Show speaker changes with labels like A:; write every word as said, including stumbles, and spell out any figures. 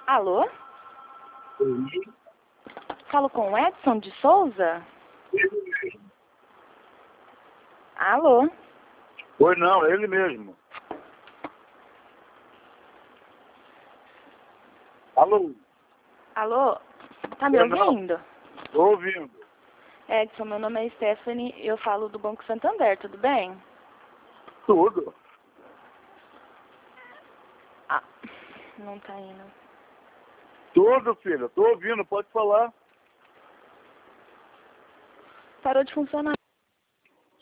A: Alô?
B: Oi.
A: Falo com o Edson de Souza?
B: Ele mesmo.
A: Alô?
B: Oi, não, é ele mesmo. Alô?
A: Alô? Tá me
B: Oi, não.
A: ouvindo?
B: Tô ouvindo.
A: Edson, meu nome é Stephanie, eu falo do Banco Santander, tudo bem?
B: Tudo.
A: Ah, não tá indo.
B: Tudo, filho. Tô ouvindo, pode falar.
A: Parou de funcionar.